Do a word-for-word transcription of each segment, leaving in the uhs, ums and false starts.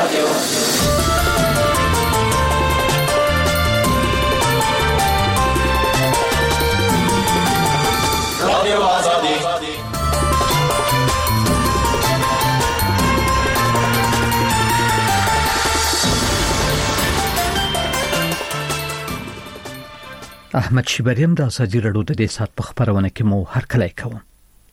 رادیو آزادی. احمد شیبریم د ازادي رادیو د دې سات په خبرونه کې مو هر کله کوم.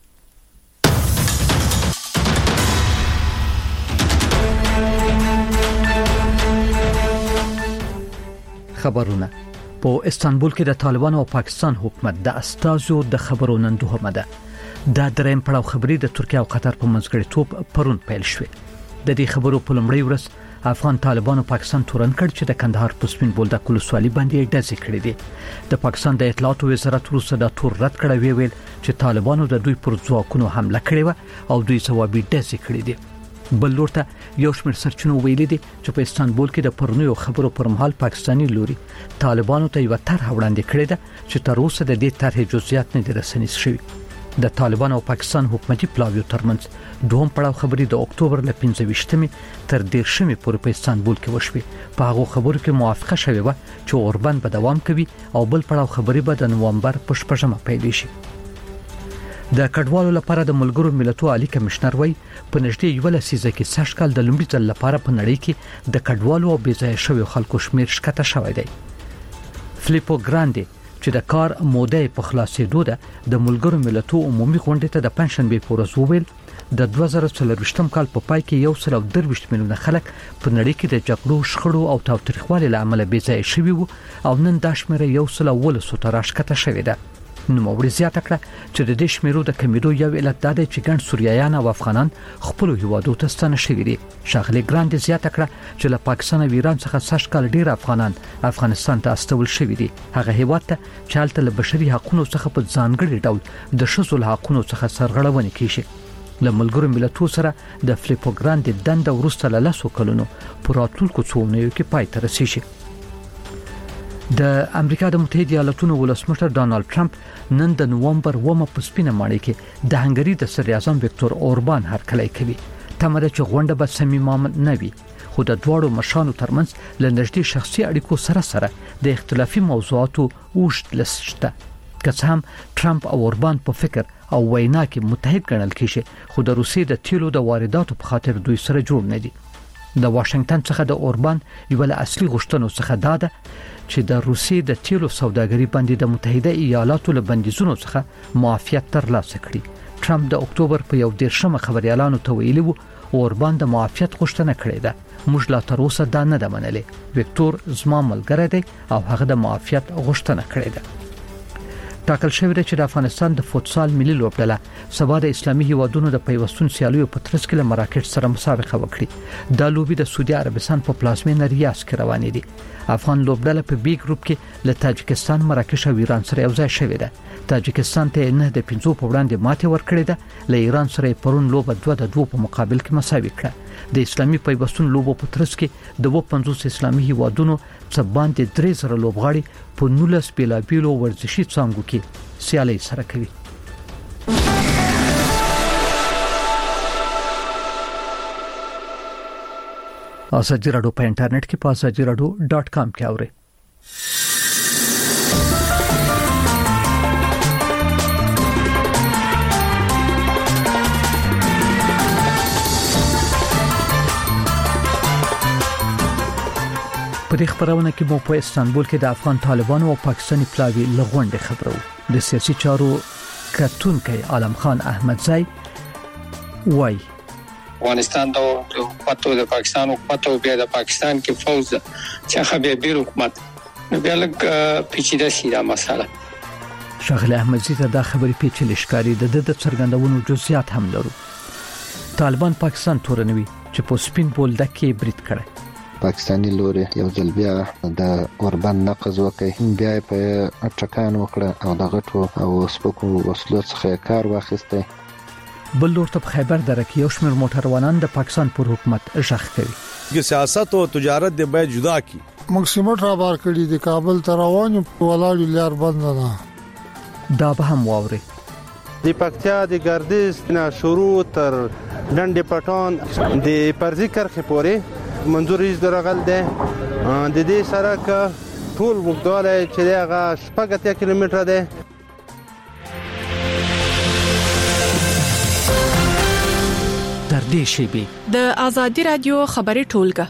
خبرونه په استانبول کې د طالبانو او پاکستان حکومت د استازو د خبرونو اندوهمه ده. دا درېم پړاو خبري د ترکیه او قطر په منځګړیتوب پرون پیل شوه. د دې خبرو په لومړۍ ورځ افغان طالبانو پاکستان تورن کړ چې د کندهار په سپین بولدک ولسوالۍ باندې ډزې کړې دي. د پاکستان د اطلاعاتو وزارت وروسته دا تور رد کړی ویل چې طالبانو د دوی پر ځواکونو حمله کړې و او دوی ځوابي ډزې کړې دي. بل لورته یو شمېر سرچینو ویلي دي چې په استانبول کې د پرونیو خبرو پر مهال پاکستاني لوري طالبانو ته یو طرح وړاندې کړې ده چې تر اوسه د دې طرحې جزئیات نه دي رسنیز شوي. د طالبان او پاکستان حکومتي پلاویو ترمنځ دوهم پړاو خبري د اکتوبر ل پنځه ویشتمې تر دیرشمې پورې په استانبول کې وشوي. په هغه خبرو کې موافقه شوې و چې اوربان به دوام کوي او بل پړاو خبري به د نومبر په شپږمه پیل شي. د کډوالو لپاره د ملګرو ملتونو عالی کمشنر وای په نږدې یو لسیزه کې سږ کال د لومړي ځل لپاره په نړۍ کې د کډوالو او بېځایه شویو خلکو شمیر شکته شوی دی. فلیپو ګراندي چې د کار موده په خلاصېدو ده د ملګرو ملتونو عمومي غونډې ته د پنځشنبه په ورځ وویل د دوه زره څلرويشتم کال په پای کې یو سل او درویشت میلیونه خلک په نړۍ کې د جګړو شخړو او تاوتریخوالي له امله بېځایه شوي وو او نن دا شمېر یو سل او ولسو ته راښکته شوې ده. نو موري زیاته کړه چې د دې شمیرو د کمیدو یو علت دا دی چې ګڼ سوریایان او افغانان خپل هیوادو ته ستنه شوي دي. شاغلي ګراند زیاته کړه چې له پاکستان او ایران څخه سږ کال ډیر افغانان افغانستان ته استول شوي دي. هغه هیواد ته چې هلته له بشري حقوقو څخه په ځانګړي ډول د ښځو له حقوقو څخه سرغړونه کیږي. له ملګرو ملتونو سره د فلیپو ګراند دنده ورسته له لاسو کلونو پر راتلونکو څو اونیو کې پای ته رسیږي. د امریکا د متحده ایالاتونو ولسمشر ډانلډ ټرمپ نن د نومبر اوومه په سپینه ماڼۍ کې د هنګري د صدر اعظم وکتور اوربان هرکلی کوي. تمره چې غونډه به صمیمانه نه وي خو د دواړو مشرانو ترمنځ له نږدې شخصي اړیکو سره سره د اختلافي موضوعاتو اوږد لست شته. که څه هم ټرمپ او اوربان په فکر او وینا کې متحد ګڼل کېږي خو د روسیې د تیلو د وارداتو په خاطر دوی سره جوړ نه دي. د واشنگټن څخه د اوربان یو له اصلي غوښتنو څخه دا ده چې د روسیې د تیلو سوداګري باندې د متحده ایالاتو له بندیزونو څخه معافیت ترلاسه کړي. ټرمپ د اکتوبر په یو دیرشمه خبريالانو ته ویلي وو اوربان د معافیت غوښتنه کړې ده. موږ لا تر اوسه دا نه ده منلې. وکتور زما ملګری دی او هغه د معافیت غوښتنه کړې ده. ټاکل شوی دی چې د افغانستان د فوتسال ملي لوبډله سبا د اسلامي هیوادونو د پیوستون سیالیو په ترڅ کې له مراکش سره مسابقه وکړي. دا لوبي د سعودي عربستان په پلازمینه ریاض کې روانې دي. افغان لوبډله په بي ګروپ کې له تاجکستان، مراکش او ایران سره یو ځای شوې ده. تاجکستان ته نه د پنځو په وړاندې ماته ورکړې ده. له ایران سره پرون لوبه دوه د دوه په مقابل کې مساوي کړه. د اسلامي پیوستون لوبو په ترڅ کې د و پنځوس اسلامي هیوادونو څخه باندې درې زره لوبغاړي په نولس بیلابیلو ورزشي څانګو کې سیالي سره کوي. ازادي رادیو په انټرنیټ کې په ازادي رادیو ډاټ کام کې اورئ. په دې خبرونه کې مو په استانبول کې د افغان طالبانو او پاکستاني پلاوی لغونډه خبرو. د سیاسي چارو کتونکي عالم خان احمدزی وای افغانستان د حکومت د پاکستان حکومت او بیا د پاکستان کې فوج چې خبر بیر حکومت بیا لګ پیچیده سیده مسله. شغله احمدزی ته دا خبرې پیچلې ښکاري. د د څرګندونو جزئیات هم لرو. طالبان پاکستان تورنوي چې په سپین بولدک کې برید کړي. پاکستاني لوري یو ځل بیا د اوربان نقض وکړي، بیا په اټکان وکړه او د غټو او سپکو وسلو څخه کار واخیسته. بل لور ته خیبر دره کې یو شمېر موټروانان د پاکستان پر حکومت ژغ کوي چې سیاست او تجارت د باید جدا کی. مکسیمټ را بار کړی د کابل تر روانو ولاړ لار بند نه. دا به هم واوري. د پکتیا د ګردیز نه شروع تر ډنډ پټان د پرزي کرخه پورې منځوري درغل ده د دې سره ک ټول وګړي چې هغه شپږ اتیا کیلومتره ده. در دې شیبه د ازادي رادیو خبري ټولګه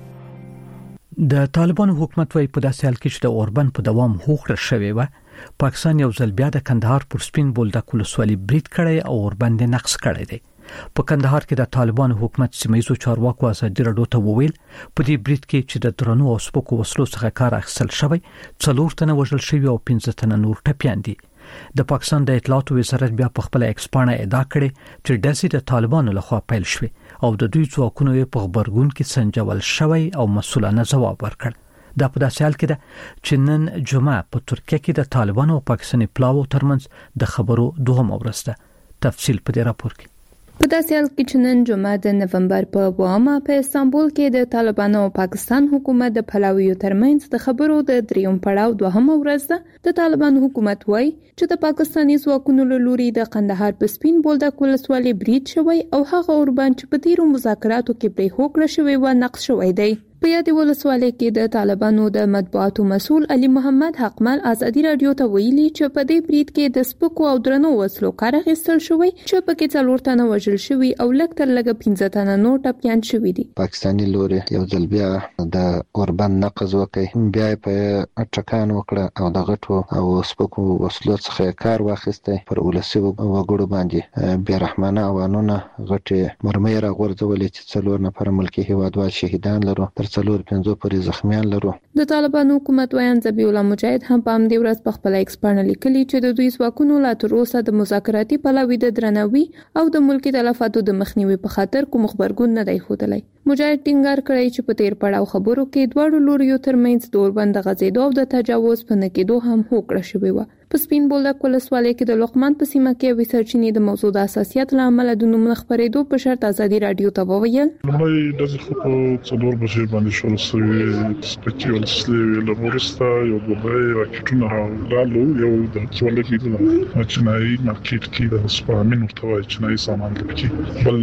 د طالبانو حکومت وايي په داسې حال کې چې د اوربند په دوام هوکړه شوې و پاکستان یو ځل بیا د کندهار پر سپین بولدک ولسوالۍ برید کړی او اوربند نقص کړی دی. په کندهار کې د طالبانو حکومت سیمایي چارواکو ازادي رادیو ته وویل په دې برید کې چې د درنو او سپکو وسلو څخه کار اخیستل شوی څلور تنه وژل شوی او پنځه تنه نور ټپيان دي. د پاکستان د اطلاعاتو وزارت بیا په خپل ایکس پاڼه ادعا کړې چې ډزې د طالبانو لخوا پیل شوې او د دوی ځواکونو په خبرګون کې سنجول شوی او مسؤلانه ځواب ورکړ. دا په داسې حال کې ده چې نن جمعه په ترکیه کې د طالبانو او پاکستاني پلاوو ترمنځ د خبرو دوهمه ورځ ده. تفصیل په دې راپور کې. په داسې حال کې چې نن جمعه د نومبر په اوومه په استانبول کې د طالبانو او پاکستان حکومت د پلاویو ترمنځ د خبرو د دریم پړاو دوهمه ورځ ده. د طالبانو حکومت وايي چې د پاکستاني ځواکونو له لوري د قندهار په سپین بولدک ولسوالۍ برید شوی او هغه اوربند چې په تیرو مذاکراتو کې پرې هوکړه شوی و نقض شوی دی. په یاد ولسوالۍ کې د طالبانو د مطبوعاتو مسؤل علي محمد حقمل ازادي رادیو ته ویلي چې په دې برید کې د سپکو او درنو وسلو کار اخیستل شوی چې په کې څلور تنه وژل شوی او لږ تر لږه پنځه تنه نور ټپيان شوی دي. پاکستاني لوري یو ځل بیا د اوربند نقض وکړي بیا په اټکان وکړه او د غټو او سپکو وسلو څخه کار واخیسته پر ولسی وګړو باندې بیا رحمانه اوانونه غټي مرمۍ را غورځولې چې څلور نفر ملکی هیوادوال شهیدان لرو تر څلور پنځو پورې زخمیان لرو. د طالبانو حکومت وایي ذبیح الله مجاهد هم په همدې ورځ په خپل ایکس پاڼه لیکلي چې د دوی ځواکونو لا تر اوسه د مذاکراتي پلاوي د درناوي او د ملکی تلفاتو د مخنیوي په خاطر کوم خبرګون نه دی ښودلی. مجاهد ټینګار کړی چې په تیر پړاو خبرو کې دواړو لوریو ترمنځ د اوربند غځېدو او د تجاوز په نکېدو هم هوکړه شوې و. په سپین بولدک ولسوالۍ کې د لقمان په سیمه کې وی سرچینې د موضوع د اساسیت لامل د نوم خبرېدو په شرط ازادي رادیو ته وویل. لومړی د خپل څلور بجې باندې شروع شوې سپکی ولسلې لورستا یو دوبای راکټونه رالو یو د څولې کې د چنای مارکیټ کې د سپامین ورته چنای سامان لکه بل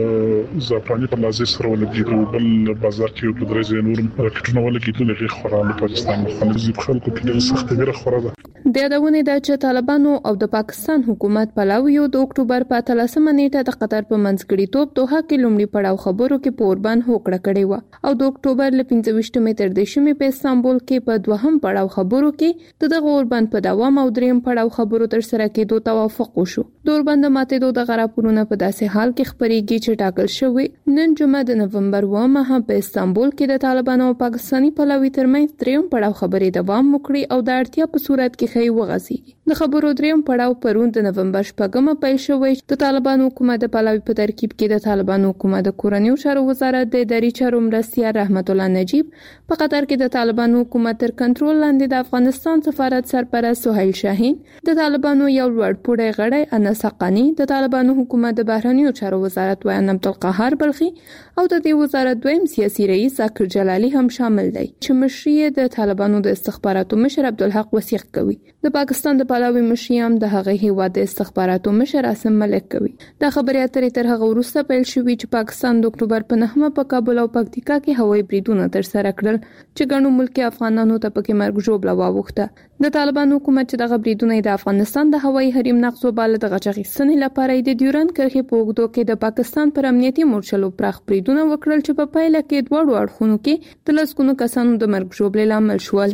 زعفراني په لازم سره ولګیدو بل بازار کې د درې نور راکټونه ولګیدو لږه خورانه پاکستان مخالف خلکو کې ډېر سخت ډېر خوراده. د یادونه ده چې طالبانو او د پاکستان حکومت پلاویو د اکتوبر په اتلسمه نیټه د قطر په منځګړیتوب دوحه کې لومړی پړاو خبرو کې په اوربند هوکړه کړې و او د اکتوبر ل پنځه ویشتمې تر دېرشمې په استانبول کې په دوهم پړاو خبرو کې د دغه اوربند په دوام او دریم پړاو خبرو تر سره کېدو توافق وشو. د اوربند ماتېدو د غراپورونه په داسې حال کې خبرېږي چې ټاکل شوی نن جمعه د نومبر اوومه په استانبول کې د طالبانو او پاکستاني پلاوي ترمنځ دریم پړاو خبرې دوام وکړي او د اړتیا په صورت کې خې وغځيږي. د خبرو دریم پړاو پرون د نومبر شپږمه پیل شوی. د طالبانو حکومت د پلاوي په ترکیب کې د طالبانو حکومت د کورنیو چارو وزارت د اداري چارو مرستیال رحمت الله نجیب په قطر کې د طالبانو حکومت تر کنټرول لاندې د افغانستان سفارت سرپرست سهیل شاهین د طالبانو یو لوړپوړی غړی انس حقانی د طالبانو حکومت د بهرنیو چارو وزارت ویان عبدالقهار بلخي او د دې وزارت دویم سیاسي رئیس ذکر جلالی هم شامل دی چې مشري د طالبانو د استخباراتو مشر عبدالحق وثیق کوي. د پاکستان د پلاوي مشري هم د هغه هیواد د استخباراتو مشر عاصم ملک کوي. دا خبرې اترې تر هغه وروسته پیل شوې چې پاکستان د اکتوبر په نهمه په کابل او پکتیکا کې هوایي بریدونه تر سره کړل چې ګڼو ملکي افغانانو ته پکې مرګ ژوبله واوښته. د طالبانو حکومت چې دغه بریدونه د افغانستان د هوایي حریم نقض وباله د غچغیستنې لپاره د ډیورند کرښې په اوږدو کې د پاکستان پر امنیتي مورچلو پراخ بریدونه وکړل چې په پایله کې دواړو اړخونو کې د لسګونو کسانو د مرګ ژوبلې لامل شول.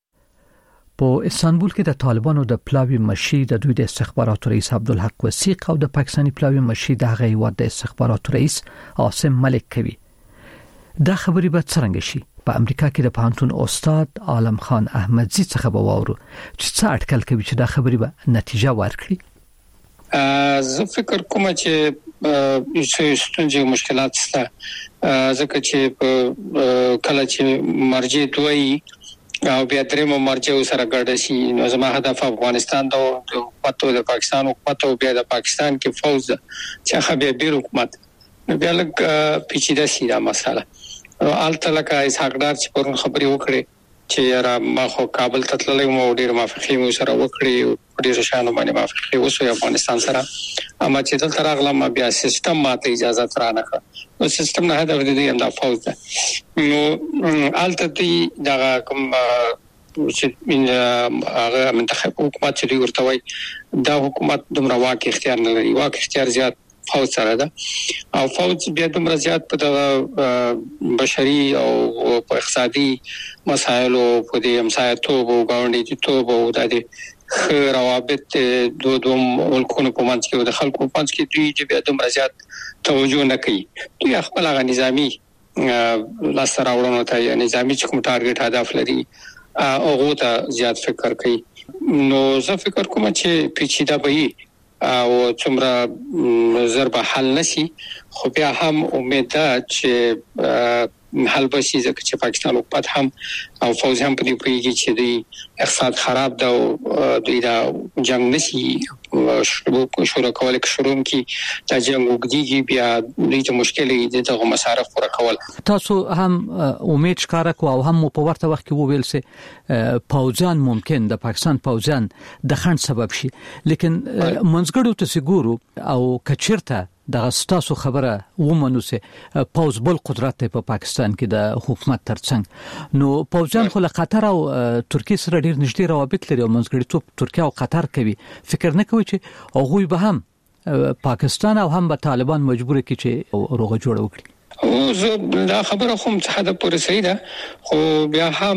په استانبول کې د طالبانو د پلاوي مشي د دوی د استخباراتو رئیس عبدالحق وثیق او د پاکستاني پلاوي مشي د هغه هیواد د استخباراتو رئیس عاصم ملک کوي. دا خبرې به څنګه شي؟ په امریکا کې د پوهنتون استاد عالم خان احمدزي څخه به واورو چې څه اټکل کوي چې دا خبرې به نتیجه ورکړي. زه فکر کوم چې څه ستونزې او مشکلات شته ځکه چې کله چې مرجع دوی او بیا درې مرجع سره ګډ شي نو زما هدف افغانستان د حکومت د پاکستان حکومت او بیا د پاکستان کې فوج چې خبر بیر حکومت بیا لږ پیچیده شي دا مسله. الته لکه اسحاقدار چې پرون خبري وکړي چې را ما خو کابل ته تللی مو ډیر موافقې مو سره وکړي ډیر شانو باندې موافقه وسو افغانستان سره اما چې دلته راغلم بیا سیستم ماته اجازه ترانه کړ نو سیستم نه هدف دې هم دا فوز ده نو الته دې دا کوم چې هغه منتخب حکومت چې ورته وای دا حکومت دومره واک اختیار نه لري واک اختیار زیات فوج سره ده او فوج بیا دومره زیات په بشري او په اقتصادي مسایلو په دې همسایتوب او ګاونډي توب او د روابط دوه دوه ملکونو په منځ کې او د خلکو په منځ کې دوی چې بیا دومره زیات توجه نه کوي دوی خپل هغه نظامی لاس راوړنو ته نظامی چې کوم ټارګټ هدف لري هغه ته زیات فکر کوي نو زه فکر کوم چې پیچیده به او څومره ضرب حل نشي خو بیا هم امید ده چې حل بشي ځکه چې پاکستان حکومت هم او فوج هم په دې پیږي چې د اقتصاد خراب ده او د جنگ نشي شروع شروع کول کې شروع کی دا جنگ وګړي بیا د مشکلې دغه مصارف پوره کول تاسو هم امید ښکارا کو او هم په ورته وخت کې وویل سي پوځان ممکن د پاکستان پوځان د خند سبب شي لیکن منځګړو ته سګورو او کچرته د غستاسو خبره ومنو سه پوز بل قدرت په پاکستان کې د حکومت ترڅنګ نو پوځان خو له قطر او ترکیه سره ډیر نږدې روابط لري او منځګړیتوب ترکیه او قطر کوي فکر نه کوي چې هغه به هم پاکستان او هم به طالبان مجبور کړي چې روغه جوړ وکړي او زه دا خبره کوم چې حدا پورې صحیح ده خو بیا هم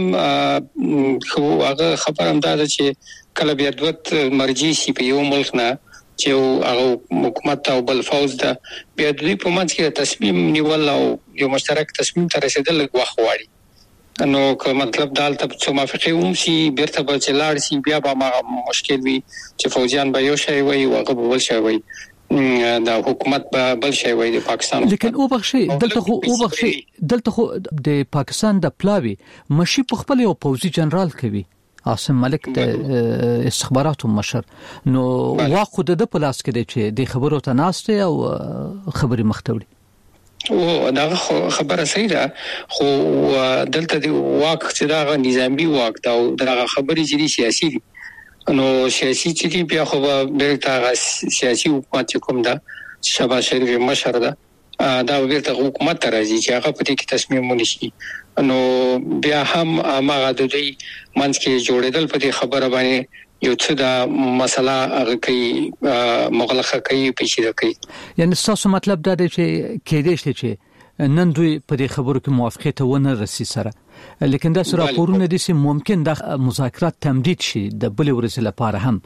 خو هغه خبره هم ده چې کله بیا دوت مرجع شي په یو ملک نه چې هغه حکومت او بل فوج ده بیا دوی په منځ کې تصمیم نیول او یو مشترک تصمیم ته رسیدل وخت غواړي نو که مطلب دالته څه موافقه هم شي بیرته به چلاړ شي بیا به مشکل وي چې فوجیان به یو شی وي او هغه بل شی وي دا حکومت به بل شی وي د پاکستان لیکن او بخشي دلته خو او بخشي دلته خو د پاکستان د پلاوی مشي په خپل یو پوځي جنرال کوي عاصم ملک د استخباراتو مشر نو واخو د پلاس کې چې د خبرو ته ناشته او خبري مختوري او دا خبره صحیح ده خو دلته دی واک چې دا نظامی واک دا دا خبري چې سیاسي دي نو سیاسي چې بیا خو د سیاسي حکومت کوم دا شبا شریف مشر ده دا ورته حکومت راځي چې هغه په دې کې تصمیم ونیسي نو بیا هم هغه د دې منځ کې جوړېدل په دې خبره باندې یو څه دا مسله هغه کوي مغلقه کوي پیچیده کوي یعنی تاسو مطلب دا دی چې کېدې شي چې نن دوی په دې خبرو کې موافقه ته ونه رسي سره لیکن دا سره راپورونه دي چې ممکن د مذاکرات تمدید شي د بل ورسې لپاره هم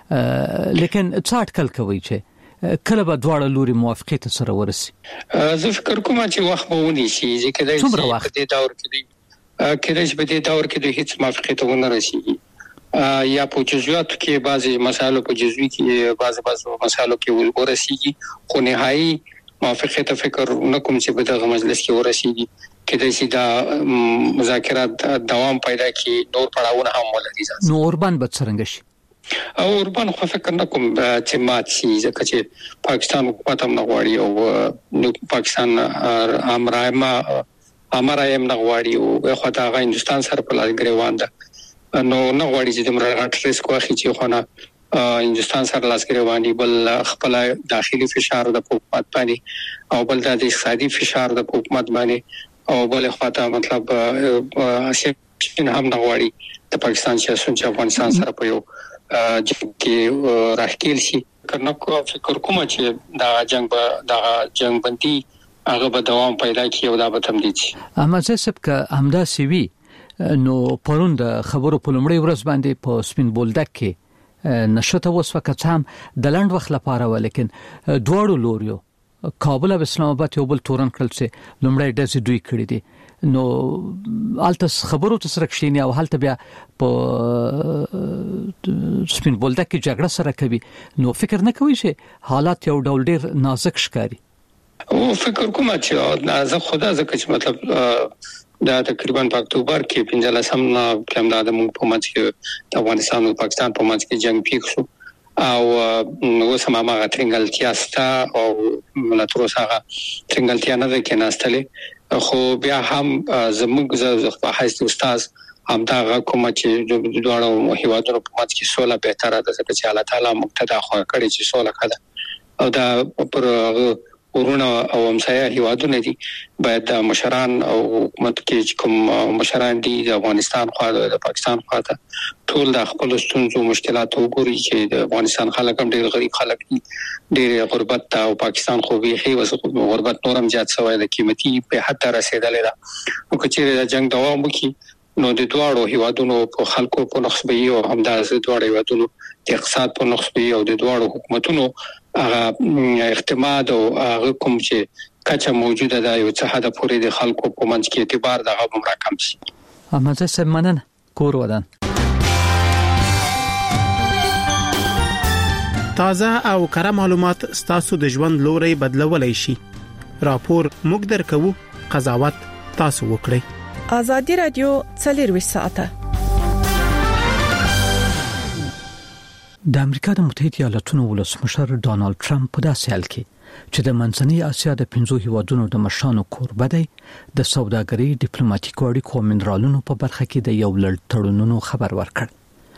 لیکن څاټ کل کوي چې کله به دواړه لوري موافقه ته سره ورسي زه فکر کوم چې وخت به ونی شي ځکه دا څومره وخت د دور کې دی کله چې په دې دور کې د هیڅ موافقه ته ونه رسیږي یا په جزئیاتو کې بعضي مسایلو په جزئي کې بعضي بعضي مسایلو کې ورسیږي خو نهایي موافقه ته فکر نه کوم چې په دغه مجلس کې ورسیږي کله چې دا مذاکرات دوام پیدا کړي نور پړاوونه هم ولري نو اوربان به څنګه شي او اوربان خو فکر نه کوم چې مات شي ځکه چې پاکستان حکومت هم نه غواړي او نو پاکستان امراما امرایم نه غواړي او خو دا غا هندستان سره په لاس ګریوان ده نو نه غواړي چې د مرغټ ریسک واخلي چې خو نه هندستان سره لاس ګریوان دي بل خپل داخلي فشار د حکومت باندې او بل د اقتصادي فشار د حکومت باندې او بل خواته مطلب اسیم هم نه غواړي د پاکستان سیاست چې افغانستان سره په یو چې راخیل شي کنه کو فکر کوم چې دا جنگ به دا جنگ بندي هغه به دوام پیدا کړي او دا به تمدید شي اما زه سب که همدا سی وی نو پرون د خبرو په لومړی ورځ باندې په سپین بولدک کې نشته وسوه کڅام د لاند وخت لپاره ولیکن دوړو لوريو کابل او اسلام آباد یو بل تورن کړل چې لومړی داسې دوی کړی دي نو الته خبرو ته سره کښینی او حالت بیا په سپین بولدک کې جګړه سره کوي نو فکر نه کوي چې حالات یو ډول ډیر نازک ښکاري او فکر کوم چې نازک خدا ځکه چې مطلب دا تقریبا په اکتوبر کې پنځه سم نه کوم دا د موږ په منځ کې د افغانستان او پاکستان په منځ کې جنگ پیښ شو او نو سم هغه ترنګلتیا ستا او ملاتړو سره ترنګلتیا نه ده کې ناستلې خو بیا هم زموږ زغ په حیث استاد همدا کوم چې د دوه هیوادونو په منځ کې سوله به تر ده چې الله تعالی مقتدا خو کړی چې سوله کړه او دا پر ورونه او همسایه هیوادونه دي باید مشران او حکومت کې کوم مشران دي د افغانستان خو د پاکستان خو ته ټول د خپل ستونزو مشکلات وګوري چې د افغانستان خلک هم ډېر غریب خلک دي ډېر غربت او پاکستان خو به هي غربت نورم زیات شوی د قیمتي په حد رسیدلې ده نو چې د جنگ دوام وکړي نو د دوه هیوادونو په خلکو په نسبت یو همداز دوه هیوادونو د اقتصاد په نسبت یو د دوه حکومتونو هغه اعتماد او هغه کوم چې کچا موجوده ده یو څه حد پورې د خلکو په منځ کې اعتبار دغه عمر کم شي. امازه سمنن کور ودان تازه او کره معلومات ستاسو د ژوند لوري بدلولای شي. راپور موږ درکو، قضاوت تاسو وکړئ. آزادی رادیو څلور ساعته. د امریکا د متحده ایالاتونو ولسمشر ډانلډ ټرمپ په داسې حال کې چې د منځنۍ اسیا د پنځو هیوادونو د مشرانو کوربه دی د سوداګرۍ ډیپلوماټیکو اړیکو او منرالونو په برخه کې د یو لړ تړونونو خبر ورکړ.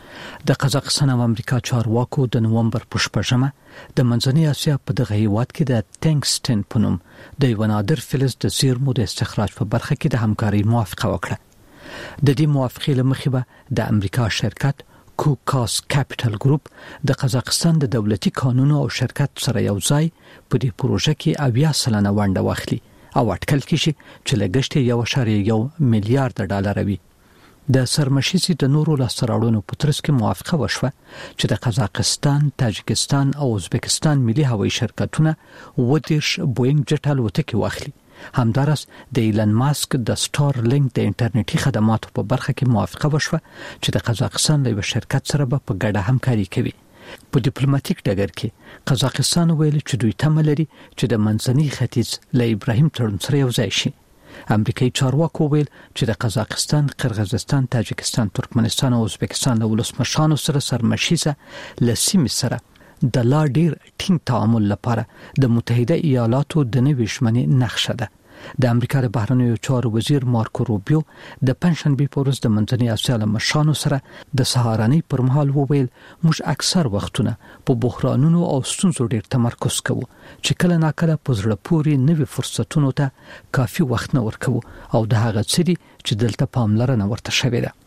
د قزاقستان او امریکا چارواکو د نومبر په شپږمه د منځنۍ اسیا په دغه هیواد کې د ټنګسټن په نوم د یو نادر فلز د زیرمو د استخراج په برخه کې د همکارۍ موافقه وکړه. د دې موافقې لمخې به د امریکا شرکت کوکاس کاپټل ګروپ د قزاقستان د دولتي قانونو او شرکت سره یو ځای په دې پروژه کې اویا سلنه ونډه واخلي او اټکل کیږي چې لګښت یو اعشاریه یو میلیارډ ډالر وي. د سرمشيزي د نورو لاسراړونو په ترڅ کې موافقه وشوه چې د قزاقستان، تاجکستان او ازبکستان ملي هوایي شرکتونه ودیش بوینګ جټ الوتکې واخلي. همدارس د ایلن ماسک د سټار لینک د انټرنیټي خدماتو په برخه کې موافقه وشوه چې د قزاقستان له شرکت سره به په ګډه همکاري کوي. په ډیپلوماټیک ډګر کې قزاقستان ویل چې دوی تمه لري چې د منځني ختیځ له ابراهیم تړون سره یو ځای شي. امریکایي چارواکو ویل چې د قزاقستان، قرغیزستان، تاجکستان، ترکمنستان او ازبکستان له ولسمشرانو سره سرمشيزه لسیمه سره د لا ډیر ټینګ تعامل لپاره د متحده ایالاتو د نوې شمنې نقشه ده. د امریکا د بهرنیو چارو وزیر مارکو روبیو د پنځشنبه په ورځ د منځنۍ اسیا له مشرانو سره د سهارنۍ پر مهال وویل موږ اکثر وختونه په بحرانونو او ستونزو ډیر تمرکز کوو چې کله ناکله په زړه پورې نوې فرصتونو ته کافي وخت نه ورکوو او د هغه څه چې دلته پاملرنه ورته شوې ده.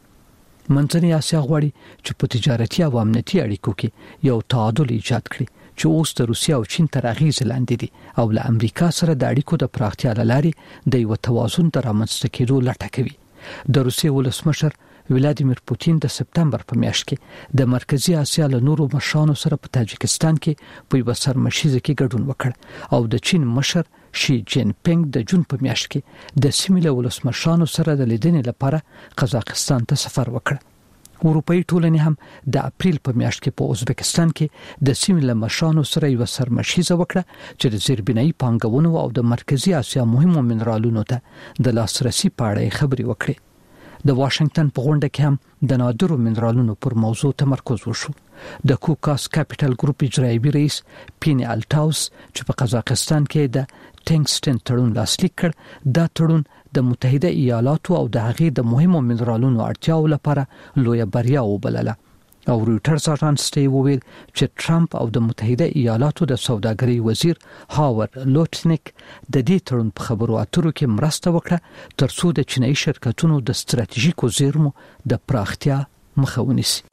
منځنۍ اسیا غواړي چې په تجارتي او امنیتي اړیکو کې یو تعادل ایجاد کړي چې اوس د روسیا او چین تر اغیز لاندې دي او له امریکا سره د اړیکو د پراختیا لارې د یو توازن تر رامنځته کېدو لټه کوي. د روسیې ولسمشر ولادیمیر پوتین د سپتمبر په میاشت کې د مرکزی اسیا له نورو مشرانو سره په تاجکستان کې په یو سرمشيزه کې ګډون وکړ او د چین مشر شي جین پینګ د جون په میاشت کې د سیمې له ولسمشرانو سره د لیدنې لپاره قزاقستان ته سفر وکړ. اروپאי ټولنې هم د اپریل په میاشت کې په ازبکستان کې د سیمې له مشرانو سره یو سرمشيزه وکړه چې د زیربنایي پانګونو او د مرکزی اسیا مهمو منرالونو ته د لاسرسي په اړه خبرې وکړي. د واشنگټن په غونډه کې هم د نادرو منرالونو پر موضوع تمرکز وشو. د کوکاس کاپټل ګروپ اجرایي رئیس پین الټاوس چې په قزاقستان کې د ټنګسټن تړون لاسلیک کړ، دا تړون د متحده ایالاتو او د هغې د مهمو منرالونو اړتیاو لپاره لویه بریا وبلله. او رويټرز اژانس وویل چې ټرمپ او د متحده ایالاتو د سوداګرۍ وزیر هاور لوټنیک د دې تړون په خبرو اترو کې مرسته وکړه ترڅو د چینایي شرکتونو د ستراتیژیکو زیرمو د پراختیا مخه ونیسي.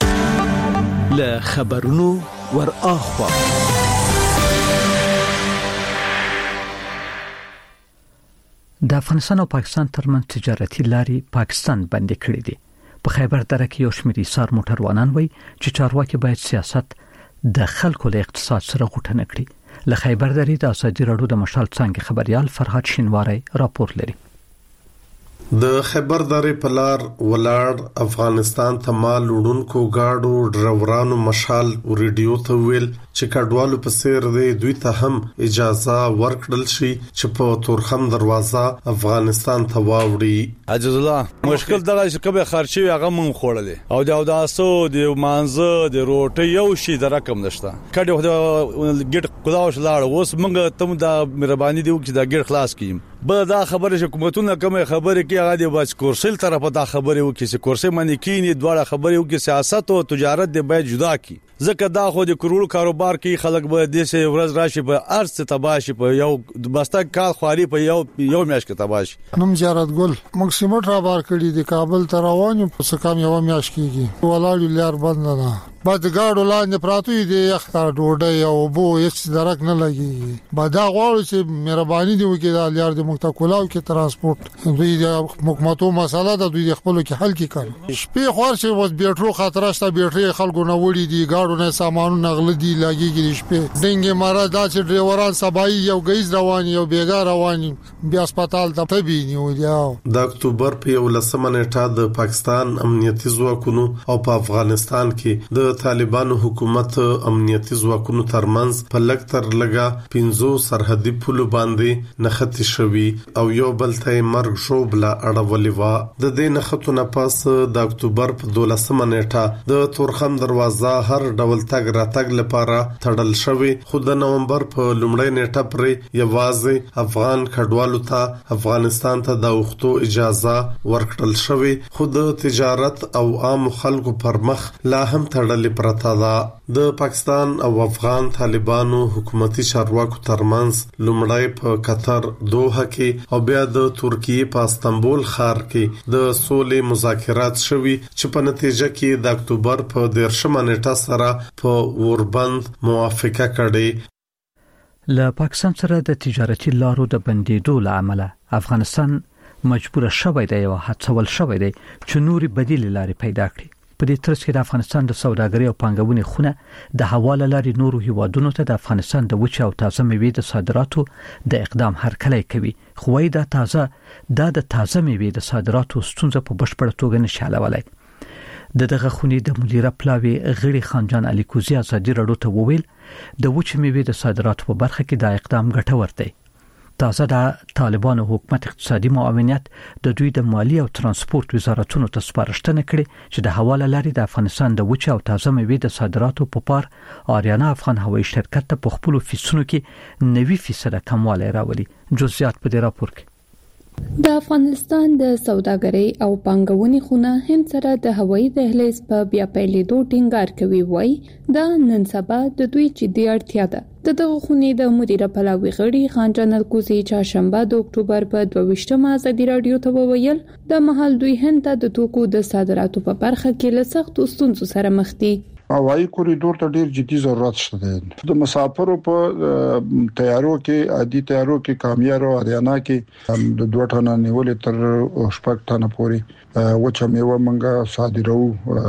له خبرونو ور اخوا د افغانستان او پاکستان ترمنځ تجارتي لارې پاکستان بندي کړې دي. په خیبر دره کې یو شمېر ایثار موټروانان وایي چې چارواکي باید سیاست د خلکو له اقتصاد سره غوټه نه کړي. له خیبر درې د ازادي راډیو د مشال څنګه خبريال فرحت شینواری راپور لري. د خیبر درې په لار ولاړ افغانستان ته مال وړونکو گاډو ډرایورانو مشال ریډیو ته ویل چې کډوالو په سیر دی دوی ته هم اجازه ورکړل شي چې په تورخم دروازه افغانستان ته واوړي. عجز الله مشکل دا چې کبه خرچي هغه مونږ خوړلې او د اوداسو د مانزه د روټي یو شي د رقم نشته کډه د ګټ کلاوش لاړ اوس مونږ ته د مهرباني دی چې دا ګټ خلاص کیم به دا خبره حکومتونه کومه خبره کې هغه د بچ کورسل طرفه دا خبره وکړي چې کورسل باندې کینی دواړه خبره وکړي سیاست او تجارت د باید جدا کی ځکه دا خو د کروڑ کاروبار کې خلک به د سه ورځ راشي په ارث تباشي په یو بسته کال خواري په یو یو میاش کې تباشي. نوم زیارت ګل مکسیمټ را بار کړی د کابل تر روانو په سکام یو میاش کېږي ولاړ لار بند نه بعد ګاډو لاندې پراتوي د یخته ډوډۍ او بو هیڅ درک نه لګي بعد غواړي چې مهرباني دی وکړي د لار د مختکولاو کې ترانسپورت دوی د حکومتو مسله د دوی خپل کې حل کړي شپې خور چې وس بیټرو خطر شته بیټري خلکو نه وړي دي ګاډو نه سامانو نغل دي لګيږي شپې ډنګ مراد دا چې ډرایوران سبای یو غیز روان یو بیګا روان بیا هسپتال ته تبي نیو دی د اکتوبر په ولسمه نیټه د پاکستان امنیتي ځواکونو او په افغانستان کې د طالبانو حکومت امنیتي ځواکونو ترمنځ په لکتر لګا پنځو سرحدي پولو باندې نختی شوی او یو بل ته مرګ شوبلا اړولې و د دې نختو نه پاس د اکتوبر په دولسمه نیټه د تورخم دروازه هر ډول تګ راتګ لپاره تړل شوی خو د نومبر په لومړۍ نیټه پرې یوازې افغان کډوالو ته افغانستان ته د وختو اجازه ورکړل شوی خو د تجارت او عام خلکو پر مخ لا هم تړل پرتا ده. د پاکستان او افغان طالبانو حکومتي چارواکو ترمنځ لومړی په قطر دوحه کې او بیا د ترکیه په استانبول ښار کې د سولې مذاکرات شوي چې په نتیجه کې د اکتوبر په دیرشمه نیټه سره په اوربند موافقه کړې. له پاکستان سره د تجارتي لارو د بندیدو لامل افغانستان مجبور شوی دی او هڅول شوی دی چې نوري بدیل لارې پیدا کړي. په دې ترڅ کې د افغانستان د سوداګرۍ او پانګونې خونه د حواله لاري نورو هیوادونو ته د افغانستان د وچه او تازه میوې د صادراتو د اقدام هرکلی کوي خو وايي دا تازه د د تازه میوې د صادراتو ستونزه په بشپړه توګه نشي حلولای. د دغه خونې د مدیره پلاوی غړي خانجان علي کوزي ازادي رادیو ته وویل د وچه میوې د صادراتو په برخه کې دا اقدام ګټور دی. تازه د طالبانو حکومت اقتصادي معاونت د دوی د مالی او ترانسپورت وزارتونو ته سپارښتنه کړې چې د حواله لاري د افغانستان د وچه او تازه میوې د صادراتو په پار آریانا افغان هوایي شرکت ته په خپل فیصلو کې نوي فیصد کموالی راولي. جزئیات په دې راپور کې. د افغانستان د سوداګرۍ او پانګونې خونه هند سره د هوایي دهلیز په بیا پیلېدو ټینګار کوي وای دا نن سبا د دوی جدي اړتیا ده. د دغه خونې د مدیره پلاوی غړي خانجان الکوزي چهارشنبه د اکتوبر په دوه ویشتمه ازادي رادیو ته وویل د محل دوی هند ته د توکو د صادراتو په برخه کې له سختو ستونزو سره مخ دي. هوایي کوریډور ته ډیر جدي ضرورت شته د مسافرو په تیارو کې عادي تیارو کې کامیار او اریانا کې د دوه ټنه نیولې تر شپږ ټنه پورې وچه میوه منګه صادرو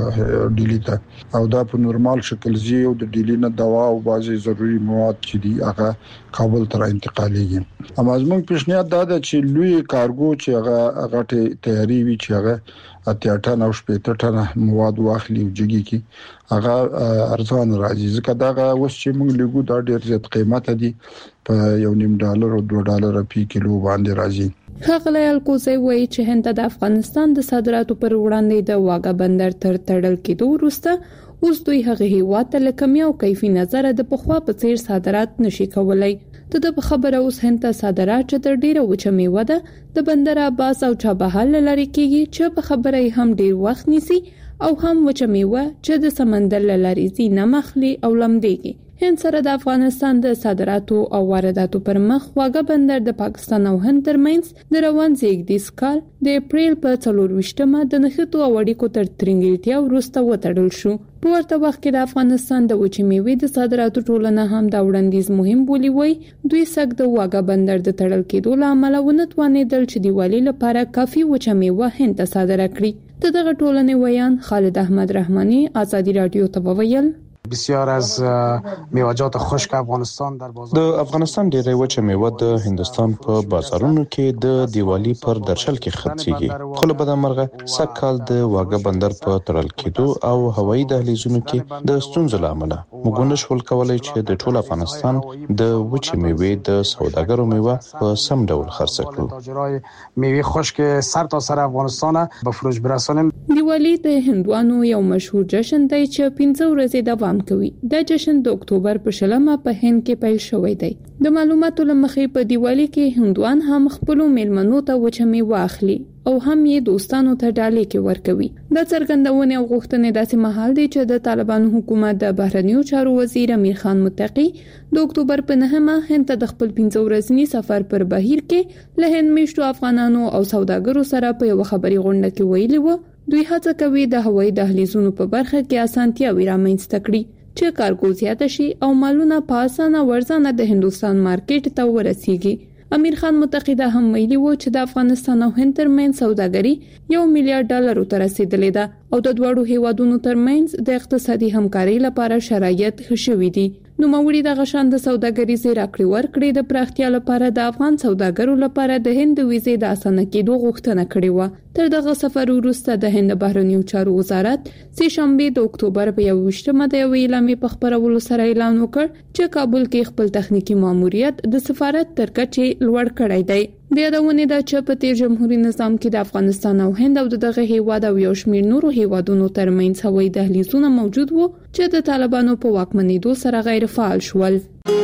ډیلی ته او دا په نورمال شکل زی او د ډیلی نه دوا او بعضي ضروري مواد چې دي هغه کابل ته انتقالېږي. امازمن پیشنهاد دا ده چې لوی کارګو چې هغه هغه تیاری وي چې هغه اتیا ټن او شپږ ټن مواد واخلي او جګي کې هغه ارزان راځي ځکه دا اوس چې موږ لګو دا ډیر زیات قیمت دي په یو نیم ډالر او دوه ډالر په کیلو باندې راځي. هغه الکوزي وایي چې هند د افغانستان د صادراتو پر وړاندې د واګا بندر تر تړل کېدو وروسته اوس دوی هغه هیواد ته لکمیا او کیفي نظر د پخوا په څیر صادرات نشي کولای. د د خبره اوس هند ته صادرات چې تر ډیره وچه میوه ده د بندر عباس او چابهار لاري کېږي چې په خبره هم ډیر وخت نیسي او هم وچه میوه چې د سمندر لاري زی نه مخلي او لمدېږي. هند سره د افغانستان د صادراتو او وارداتو پر مخ واګا بندر د پاکستان او هند ترمنځ د روان زیږدیز کال د اپریل په څلور ویشتمه د نښتو او اړیکو تر ترنګلتیا وروسته وتړل شو. په ورته وخت کې د افغانستان د وچې میوې د صادراتو ټولنه هم دا وړاندیز مهم بولی وای دوی سګ د واګا بندر د تړل کېدو لامل ونتوانېدل چې دیوالي لپاره کافي وچه میوه هند ته صادره کړي. دغه ټولنې ویان خالد احمد رحماني ازادي رادیو ته وویل بسیار از میوه‌جات خشک افغانستان در بازار د افغانستان ډیری وچه میوه د هندستان په بازارونو کې د دیوالي پر درشل کې خرڅيږي. خو له بده مرغه سکهال د واګا بندر په تړل کېدو او هوایي دهلیزونو کې د ستونزو لامل موږ نشول کولای چې د ټول افغانستان د وچه میوه د سوداګرو میوه په سم ډول خرڅ کړو. میوه خشک سر تا سر افغانستان به فروش برسانیم. دیوالی د هندوانو یو مشهور جشن دی چې پنځه ورځې دوام احترام کوي. دا جشن د اکتوبر په شلمه په هند کې پیل شوی دی. د معلوماتو لمخې په دیوالی کې هندوان هم خپل میلمنو ته وچمي واخلي او هم یې دوستانو ته ډالۍ کې ورکوي. دا څرګندونه او غوښتنې داسې مهال دي چې د طالبانو حکومت د بهرنیو چارو وزیر امیر خان متقی د اکتوبر په نهمه هند ته د خپل پنځه ورځني سفر پر بهیر کې له هند میشتو افغانانو او سوداګرو سره په یو خبري غونډه کې ویلي وو دوی هڅه کوي د هوایي دهلیزونو په برخه کې اسانتیاوي رامنځته کړي چې کارګو زیات شي او مالونه په اسانه ورځنه د هندستان مارکیټ ته ورسیږي. امیر خان متقی دا هم ویلي وو چې د افغانستان او هند ترمنځ سوداګري یو میلیارډ ډالر ته رسیدلې ده او د دوړو هیوادونو ترمنځ د اقتصادي همکارۍ لپاره شرایط ښه شوي دي. نو موري د غشان د سوداګریزي راکړې ورکړې د پراختیا لپاره د افغان سوداګرو لپاره د هند ویزې د اسانه کېدو غوښتنه کړې و. تر دغه سفر وروسته د هند بهرنیو چارو وزارت سه شنبه د اکتوبر په یوویشتمه د یو اعلامیې په خبرولو سره اعلان وکړ چې کابل کې خپل تخنیکی ماموریت د سفارت تر کچې لوړ کړی دی. د یادونه ده چې په تیر جمهوریت نظام کې د افغانستان او هند او دغه هیواد او یو شمېر نورو هیوادونو ترمنځ هوایي دهلیزونه موجود وو چې د طالبانو په واکمنېدو سره غیر فعال شول.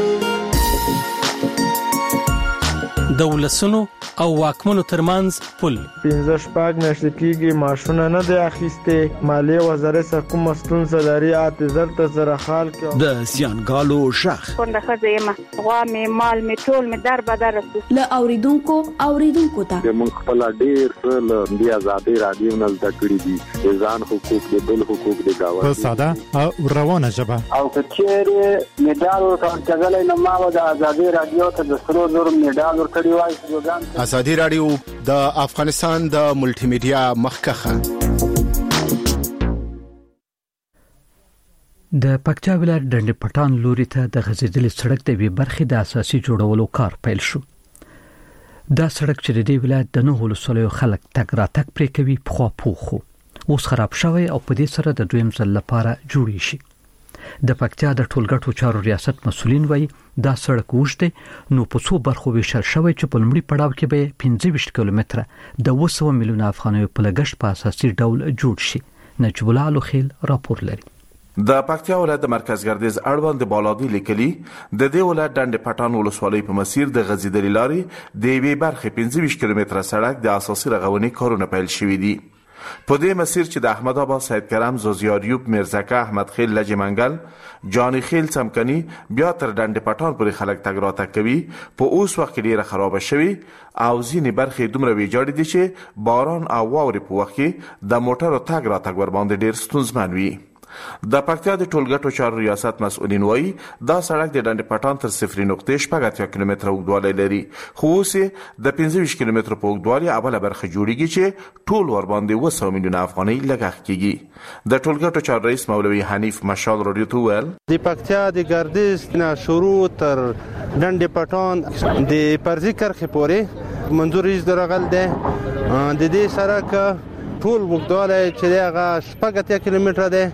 د ولسونو او واکمنو ترمنځ پل پنځه شپږ میاشتې کېږي معاشونه نه دی اخیستې. مالیې وزارت سره کومه ستونزه لري اته زر ته زره خال کې د زیانګالو شخ څنګه خځه یم غوا مې مال مې ټول مې در بدر له اوریدونکو اوریدونکو ته د مونږ خپل ډیر څه د آزادۍ رادیو نه زده کړی دي ځان حقوق د بل حقوق د گاوه په ساده او روانه ژبه او کچېره میډال ورکړل نو ما د آزادۍ رادیو ته د سرو زر میډال ورکړی وای. ازادي رادیو د افغانستان د ملټي میډیا مخکخه. د پکتیا ولایت ډنډ پټان لوري ته د غزیدلې سړک د وی برخې د اساسي جوړولو کار پیل شو. دا سړک چې د دې ولایت د نهو ولسوالیو خلک تګ راتګ پرې کوي په خوا پوخو اوس خراب شوی او په دې سره د دویم ځل لپاره جوړی شي. د پکتیا د ټولګټو چارو ریاست مسولین وایي دا سړک وشته نو په څو برخو ویشل شوی چې په لمړي پړاو کې به پنځه ویشت کیلومتره د اوه سوه میلیونه افغانیو په لګښت په اساسي ډول جوړ شي. نجیب الله لوخیل راپور لري. د پکتیا ولایت د مرکز ګردیز اړوند بالادی لیکلي د دې ولایت ډنډ پټان ولسوالۍ په مسیر د غزیدلې لارې د یوې برخې پنځه ویشت کیلومتره سړک د اساسي رغونې کارونه پیل شوي دي. په دې مسیر چې د احمد آباد سید کرم زوزیاریوب میرزکه احمد خیل لجه منګل جانی خیل څمکني بیا تر ډنډ پټان پورې خلک تګ راتګ کوي په اوس وخت کې ډیره خراب شوی او ځینې برخې دومره ویجاړې دي چې باران او واورې په وخت کې د موټرو تګ راتګ ور باندې ډیر ستونزمن وي. د پکتیا د ټولګټو چارو ریاست مسؤلین وایي دا سړک د ډنډ پټان تر صفر نقطه شپږ اتیا کیلومتره اوږدوالی لري خو اوس د پنځه ویشت کیلومتره په اوږدوالي اوله برخه جوړیږي چې ټول ور باندې اوه سوه میلیونه افغانۍ لګښت کیږي. د ټولګټو چارو رئیس مولوي حنیف مشال رادیو ته وویل د پکتیا د ګردیز نه شروع تر ډنډ پټان د پرزي کرښې پورې منظور یې درغل ده. د دې سړک ټول اوږدوالی چې دی هغه شپږ اتیا کیلومتره دی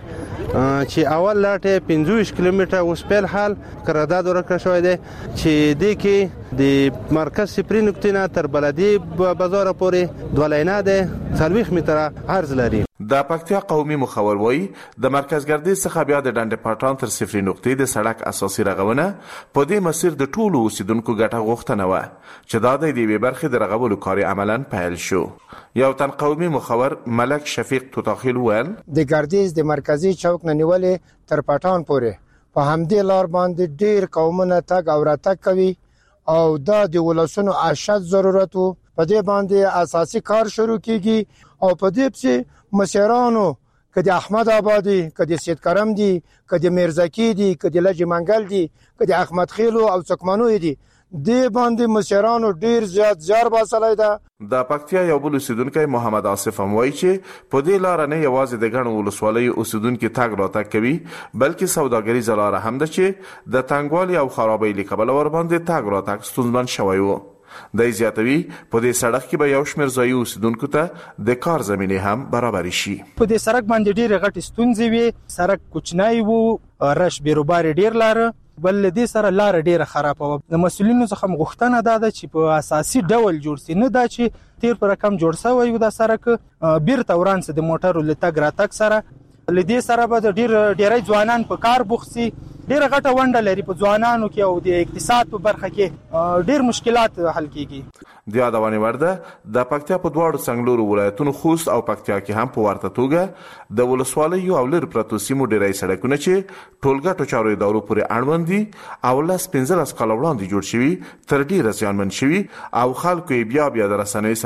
چې اول لاټه پنځه ویشت کیلومتره اوس په حال قرارداد ورکړل شوی دی چې د کې د مرکز صفر نقطه نه تر بلدی بازار پورې دولینه ده څلوېښت متره عرض لري. د پکتیا قومي مخور وایي د مرکز ګردیز څخه بیا د ډنډ پټان تر صفر نقطې د سړک اساسي رغونه په دې مسیر د ټولو اوسیدونکو ګټه غوښتنه و چې دا د دې برخې د رغولو کار عملاً پیل شو. یو تن قومي مخور ملک شفیق توتاخیل ویل د ګردیز د مرکزی چوک نه نیولې تر پټان پورې په همدې لار باندې ډیر قومونه تګ او راتګ کوي او دا د ولسونو اشد ضرورت وو. په دې باندې اساسي کار شروع کیږي او په دې پسې مسیرانو کدی احمد آبادی کدی سید کرم دی کدی میرزکی دی کدی لجه منګل دی کدی احمد خیلو او څکمنو دی د باندې مسیرانو ډیر زیات زیار باسلای ده. د پکتیا یو بل اوسیدونکی محمد آصف هم وایي چې په دې لار نه یوازې د ګڼو ولسوالۍ اوسیدونکو تګ راتګ کوي بلکې سوداګریزه لار هم ده چې د تنګوالي او خرابۍ له کبله ور باندې تګ راتګ ستونزمن شوی و. د زیاتوي په دې سړک کې به یو شمېر ځایي اوسیدونکو ته د کار زمینه هم برابر شي. په دې سړک باندې ډېر غټ ستونزې وي. سړک کوچنی وو رش بیروبار ډېر لاره بل دې سره لار ډیره خراب و. د مسولینو څخه غوښتنه ده چې په اساسي ډول جوړ شي نه دا چې تیر پر رقم جوړ شوی و د سړک بیرته ورانس د موټرو لتګ راتګ سره لدې سره به د ډیر ډیری ځوانان په کار بوخسي ډیره غټه ونډه لري په ځوانانو کې او د اقتصاد په برخه کې ډیر مشکلات حل کیږي. د یادونې وړ ده د پکتیا په دواړو څنګلورو ولایتونو خوست او پکتیا کې هم په ورته توګه د ولسوالیو او لر پرتو سیمو ډیری سړکونه چې ټولګټو چارو ادارو پورې اړوند دي او لاس پنځلس کال وړاندې جوړ شوي تر ډیره زیانمن شوي او خلکو یې بیا بیا د رسنیو